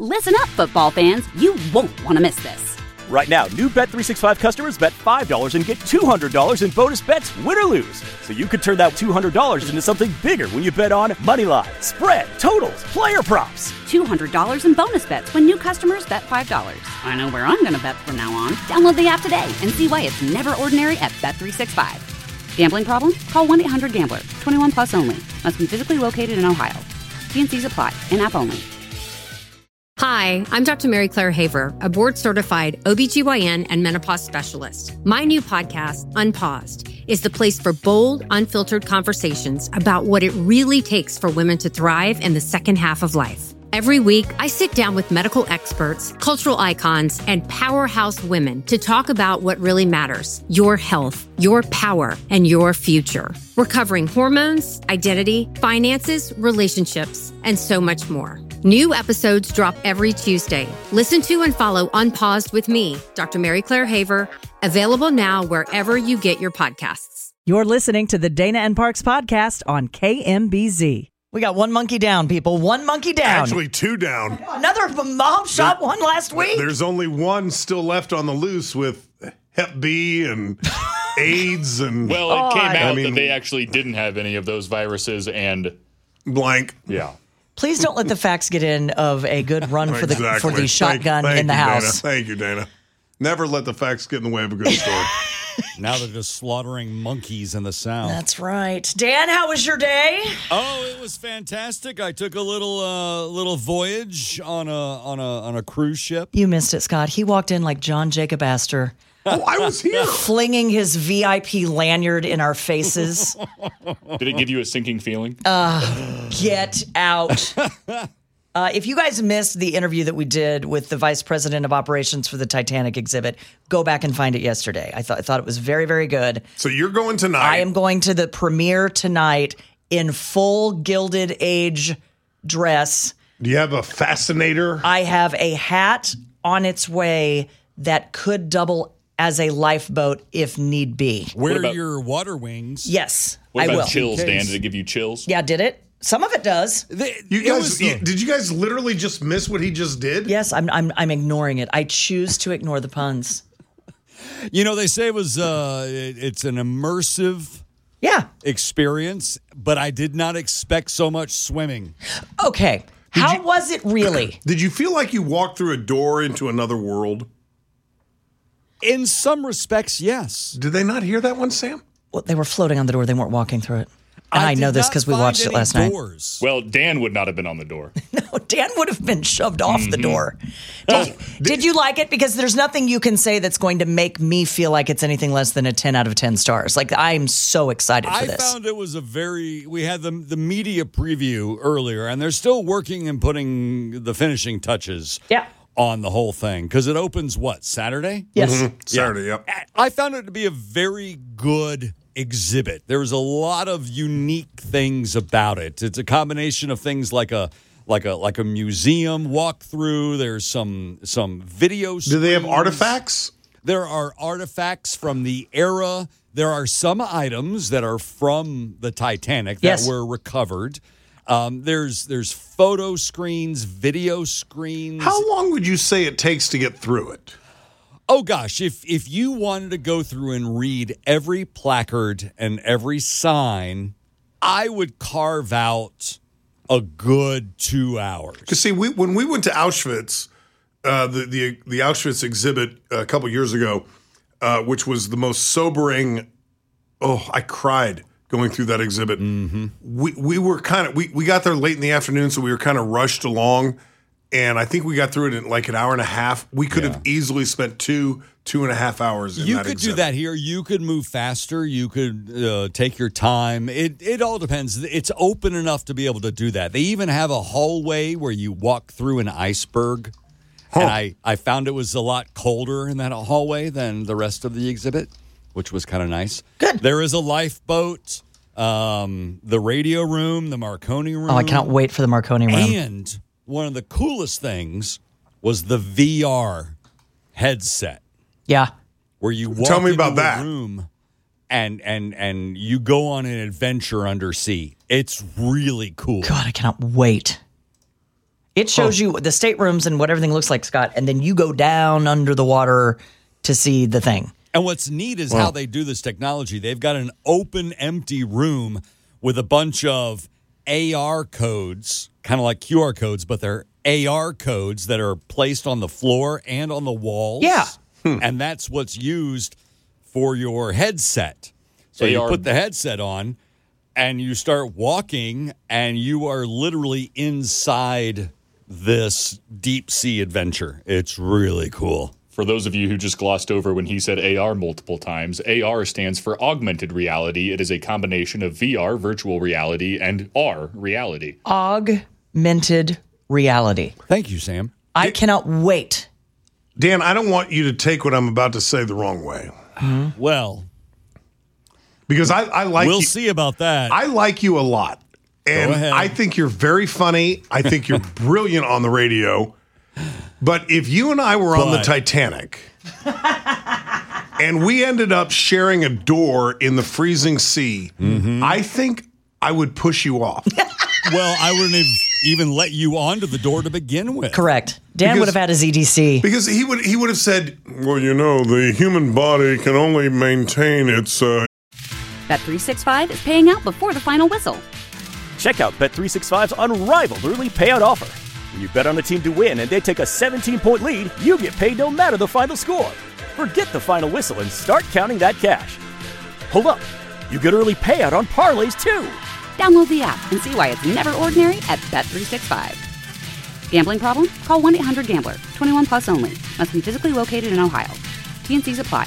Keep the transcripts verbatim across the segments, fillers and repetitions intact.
Listen up, football fans. You won't want to miss this. Right now, new Bet three sixty-five customers bet five dollars and get two hundred dollars in bonus bets, win or lose. So you could turn that two hundred dollars into something bigger when you bet on money line, spread, totals, player props. two hundred dollars in bonus bets when new customers bet five dollars. I know where I'm going to bet from now on. Download the app today and see why it's never ordinary at Bet three sixty-five. Gambling problem? Call one eight hundred gambler. twenty-one plus only. Must be physically located in Ohio. T and C's apply. In-app only. Hi, I'm Doctor Mary Claire Haver, a board-certified O B G Y N and menopause specialist. My new podcast, Unpaused, is the place for bold, unfiltered conversations about what it really takes for women to thrive in the second half of life. Every week, I sit down with medical experts, cultural icons, and powerhouse women to talk about what really matters: your health, your power, and your future. We're covering hormones, identity, finances, relationships, and so much more. New episodes drop every Tuesday. Listen to and follow Unpaused with me, Doctor Mary Claire Haver, available now wherever you get your podcasts. You're listening to the Dana and Parks podcast on K M B Z. We got one monkey down, people. One monkey down. Actually, two down. Another mom shot There- one last week. There's only one still left on the loose with Hep B and AIDS and Well, it Oh, came I- out I mean- that they actually didn't have any of those viruses, and blank. yeah. Please don't let the facts get in of a good run for the Exactly. for the Thank- shotgun thank in the you, house. Dana. Thank you, Dana. Never let the facts get in the way of a good story. Now they're just slaughtering monkeys in the South. That's right. Dan, how was your day? Oh, it was fantastic. I took a little uh, little voyage on a on a on a cruise ship. You missed it, Scott. He walked in like John Jacob Astor, Oh, I was here. flinging his V I P lanyard in our faces. Did it give you a sinking feeling? Get out. Uh, if you guys missed the interview that we did with the vice president of operations for the Titanic exhibit, go back and find it yesterday. I thought I thought it was very, very good. So you're going tonight. I am going to the premiere tonight in full Gilded Age dress. Do you have a fascinator? I have a hat on its way that could double as a lifeboat if need be. Wear about- your water wings. Yes, What I about will. chills, In Dan? case. Did it give you chills? Yeah, did it? Some of it does. They- You it guys, was you- the- did you guys literally just miss what he just did? Yes, I'm I'm I'm ignoring it. I choose to ignore the puns. you know, they say it was uh, it- it's an immersive Yeah. experience, but I did not expect so much swimming. Okay. How you- was it really? Did you feel like you walked through a door into another world? In some respects, yes. Did they not hear that one, Sam? Well, they were floating on the door. They weren't walking through it. And I, did know this not because we find watched it any last night. doors. Well, Dan would not have been on the door. No, Dan would have been shoved off Mm-hmm. the door. Oh, Did, you, did you like it? Because there's nothing you can say that's going to make me feel like it's anything less than a ten out of ten stars. Like, I'm so excited for I this. found it was a very. We had the the media preview earlier, and they're still working and putting the finishing touches. Yeah. On the whole thing, because it opens what, Saturday? Yes. Saturday, yep. I found it to be a very good exhibit. There was a lot of unique things about it. It's a combination of things like a like a like a museum walkthrough. There's some some video. Do they have screens. artifacts? There are artifacts from the era. There are some items that are from the Titanic that Yes. were recovered. Um, there's there's photo screens, video screens. How long would you say it takes to get through it? Oh gosh, if if you wanted to go through and read every placard and every sign, I would carve out a good two hours. Because see, we, when we went to Auschwitz, uh, the, the the Auschwitz exhibit a couple years ago, uh, which was the most sobering. Oh, I cried going through that exhibit. Mm-hmm. We we were kind of we we got there late in the afternoon, so we were kind of rushed along, and I think we got through it in like an hour and a half. We could Yeah. have easily spent two two and a half hours. In You that could exhibit. do that here. You could move faster. You could uh, take your time. It it all depends. It's open enough to be able to do that. They even have a hallway where you walk through an iceberg. And I, I found it was a lot colder in that hallway than the rest of the exhibit, which was kind of nice. Good. There is a lifeboat, um, the radio room, the Marconi room. Oh, I cannot wait for the Marconi room. And one of the coolest things was the V R headset, Yeah. where you walk Tell me into about a that. room and and and you go on an adventure undersea. It's really cool. God, I cannot wait. It shows you the staterooms and what everything looks like, Scott, and then you go down under the water to see the thing. And what's neat is how they do this technology. They've got an open, empty room with a bunch of A R codes, kind of like Q R codes, but they're A R codes that are placed on the floor and on the walls. Yeah. Hmm. And that's what's used for your headset. So A R you put the headset on and you start walking and you are literally inside this deep sea adventure. It's really cool. For those of you who just glossed over when he said A R multiple times, A R stands for augmented reality. It is a combination of V R, virtual reality, and R, reality. Augmented reality. Thank you, Sam. I cannot wait. Dan, I don't want you to take what I'm about to say the wrong way. Well, Because I, I like we'll you. see about that. I like you a lot. And ahead. I think you're very funny. I think you're brilliant on the radio. But if you and I were on the But- Titanic and we ended up sharing a door in the freezing sea, Mm-hmm. I think I would push you off. Well, I wouldn't have even let you onto the door to begin with. Correct. Dan Because- would have had his E D C. Because he would he would have said, well, you know, the human body can only maintain its uh, Bet three sixty-five is paying out before the final whistle. Check out Bet three sixty-five's unrivaled early payout offer. When you bet on a team to win and they take a seventeen-point lead, you get paid no matter the final score. Forget the final whistle and start counting that cash. Hold up. You get early payout on parlays, too. Download the app and see why it's never ordinary at Bet three sixty-five. Gambling problem? Call one eight hundred gambler. twenty-one plus only. Must be physically located in Ohio. T and Cs apply.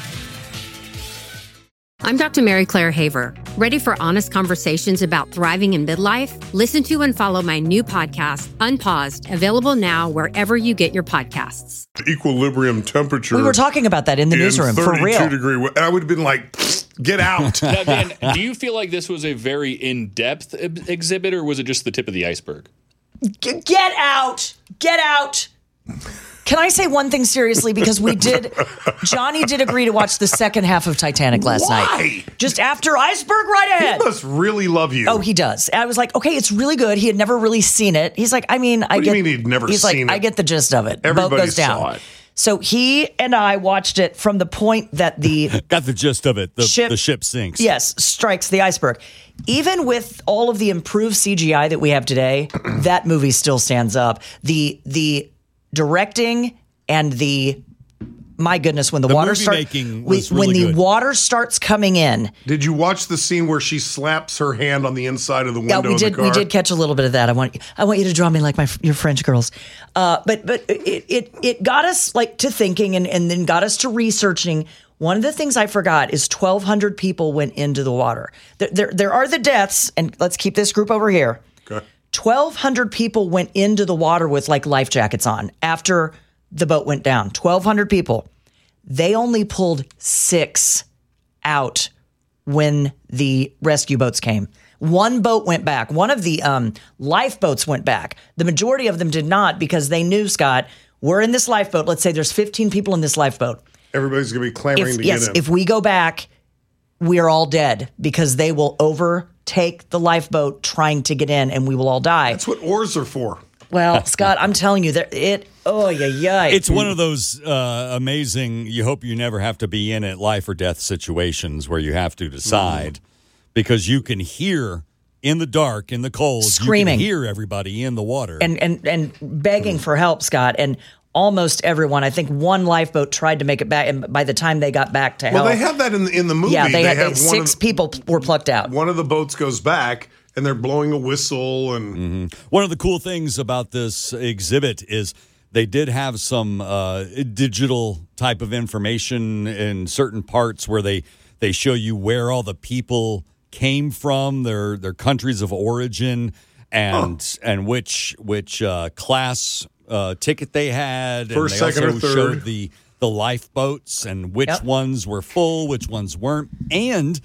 I'm Doctor Mary Claire Haver. Ready for honest conversations about thriving in midlife? Listen to and follow my new podcast, Unpaused, available now wherever you get your podcasts. equilibrium temperature. We were talking about that in the in newsroom, for thirty-two real. degree. And I would have been like, get out. Now, Dan, do you feel like this was a very in-depth ex- exhibit, or was it just the tip of the iceberg? G- Get out! Get out! Can I say one thing seriously? Because we did, Johnny did agree to watch the second half of Titanic last Why? night. Just after Iceberg, right He ahead. must really love you. Oh, he does. And I was like, okay, it's really good. He had never really seen it. He's like, I mean, I What do get. you mean he'd never he's seen like, it? I get the gist of it. Boat Everybody goes down. saw it. So he and I watched it from the point that the Got the gist of it. The Ship- the ship sinks. yes strikes the iceberg. Even with all of the improved C G I that we have today, that movie still stands up. The the directing and the my goodness, when the, The water movie starts, making was really when the good. water starts coming in. Did you watch the scene where she slaps her hand on the inside of the window Yeah, we of did. the car? We did catch a little bit of that. I want. I want you to draw me like my your French girls. Uh, but but it it it got us like to thinking, and and then got us to researching. One of the things I forgot is twelve hundred people went into the water. There, there there are the deaths, and let's keep this group over here. Okay. twelve hundred people went into the water with like life jackets on after the boat went down. twelve hundred people. They only pulled six out when the rescue boats came. One boat went back. One of the um, lifeboats went back. The majority of them did not because they knew, Scott, we're in this lifeboat. Let's say there's fifteen people in this lifeboat. Everybody's going to be clamoring If, to yes, get in. if we go back, we are all dead because they will overtake the lifeboat trying to get in and we will all die. That's what oars are for. Well, Scott, I'm telling you, that it, oh, yeah, yeah. It's one of those uh, amazing, you hope you never have to be in it, life or death situations where you have to decide Mm. because you can hear in the dark, in the cold, Screaming. you can hear everybody in the water. and and and begging for help, Scott, and almost everyone. I think one lifeboat tried to make it back, and by the time they got back to Well, help, they have that in the, in the movie. yeah, they, had have they, one six of, people were plucked out. One of the boats goes back, and they're blowing a whistle, and One of the cool things about this exhibit is they did have some uh, digital type of information in certain parts where they, they show you where all the people came from, their their countries of origin, and and which which uh, class uh, ticket they had. First, and they second, or also third. showed the the lifeboats and which Yep. ones were full, which ones weren't, and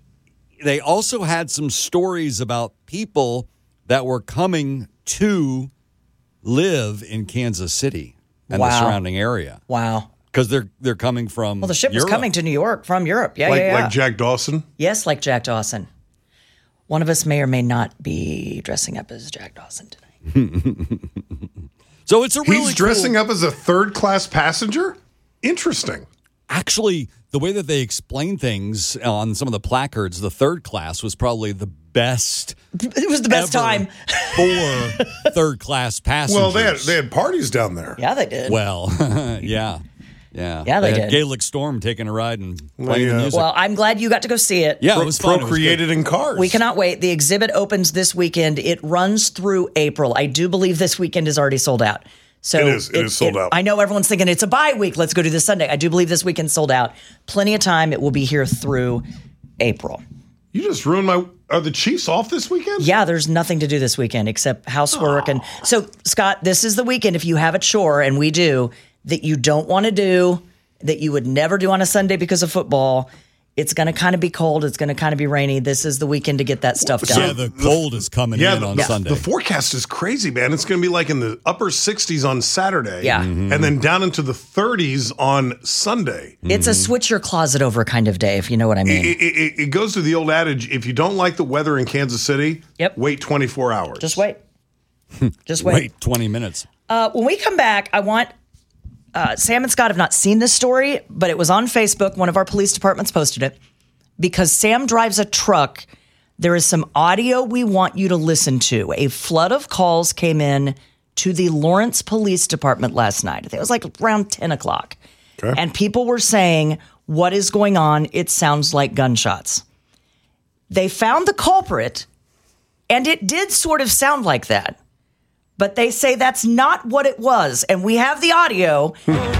they also had some stories about people that were coming to live in Kansas City and the Wow. surrounding area Wow. because they're they're coming from. Well, the ship was Europe. coming to New York from Europe. Yeah, like, yeah, yeah. like Jack Dawson. Yes, like Jack Dawson. One of us may or may not be dressing up as Jack Dawson tonight. So it's a really He's dressing cool, up as a third-class passenger? Interesting. Actually, the way that they explain things on some of the placards, the third class was probably the best. It was the best ever time. for third class passengers. Well, they had, they had parties down there. Yeah, they did. Well, yeah. Yeah. Yeah, they had did. Gaelic Storm taking a ride and playing yeah. the music. Well, I'm glad you got to go see it. yeah, Pro- it was fun. It was procreated good. in cars. We cannot wait. The exhibit opens this weekend. It runs through April. I do believe this weekend is already sold out. So It is. It is sold out. I know everyone's thinking it's a bye week. Let's go do this Sunday. I do believe this weekend's sold out. Plenty of time. It will be here through April. You just ruined my. Are the Chiefs off this weekend? Yeah, there's nothing to do this weekend except housework. And so, Scott, this is the weekend, if you have a chore, and we do, that you don't want to do, that you would never do on a Sunday because of football. It's going to kind of be cold. It's going to kind of be rainy. This is the weekend to get that stuff done. Yeah, the cold is coming Yeah, in the, on the- Sunday. the forecast is crazy, man. It's going to be like in the upper sixties on Saturday. Yeah. And then down into the thirties on Sunday. It's a switch your closet over kind of day, if you know what I mean. It, it, it goes to the old adage, if you don't like the weather in Kansas City, Yep. wait twenty-four hours. Just wait. Just wait. Wait twenty minutes. Uh, when we come back, I want uh, Sam and Scott have not seen this story, but it was on Facebook. One of our police departments posted it because Sam drives a truck. There is some audio we want you to listen to. A flood of calls came in to the Lawrence Police Department last night. I think it was like around ten o'clock. Okay. And people were saying, what is going on? It sounds like gunshots. They found the culprit, and it did sort of sound like that. But they say that's not what it was. And we have the audio.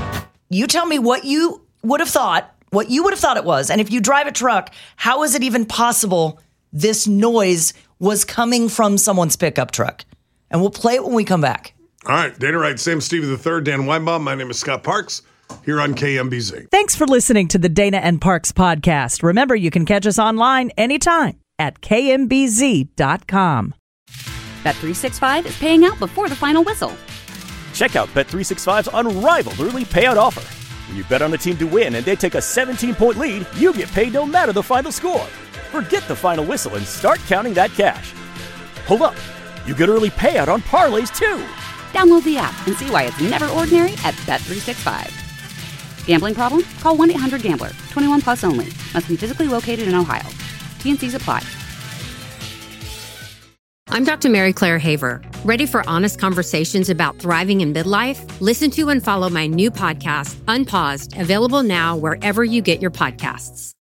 You tell me what you would have thought, what you would have thought it was. And if you drive a truck, how is it even possible this noise was coming from someone's pickup truck? And we'll play it when we come back. All right. Dana Wright, Sam Stevie the third, Dan Weinbaum. My name is Scott Parks here on K M B Z. Thanks for listening to the Dana and Parks podcast. Remember, you can catch us online anytime at K M B Z dot com. Bet three sixty-five is paying out before the final whistle. Check out Bet three sixty-five's unrivaled early payout offer. When you bet on a team to win and they take a seventeen-point lead, you get paid no matter the final score. Forget the final whistle and start counting that cash. Hold up. You get early payout on parlays, too. Download the app and see why it's never ordinary at Bet three sixty-five. Gambling problem? Call one eight hundred gambler. twenty-one plus only. Must be physically located in Ohio. T N Cs apply. I'm Doctor Mary Claire Haver. Ready for honest conversations about thriving in midlife? Listen to and follow my new podcast, Unpaused, available now wherever you get your podcasts.